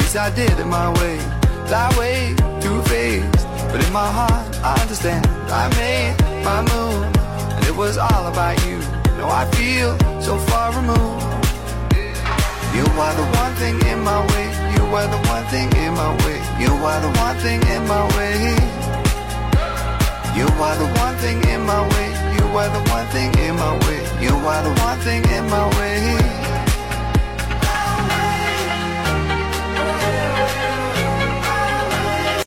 least I did it my way. That way, two-faced, but in my heart I understand. I made my move, and it was all about you. Now I feel so far removed. You are the one thing in my way. You are the one thing in my way. You are the one thing in my way. You are the one thing in my way. You are the one thing in my way. You are the one thing in my way.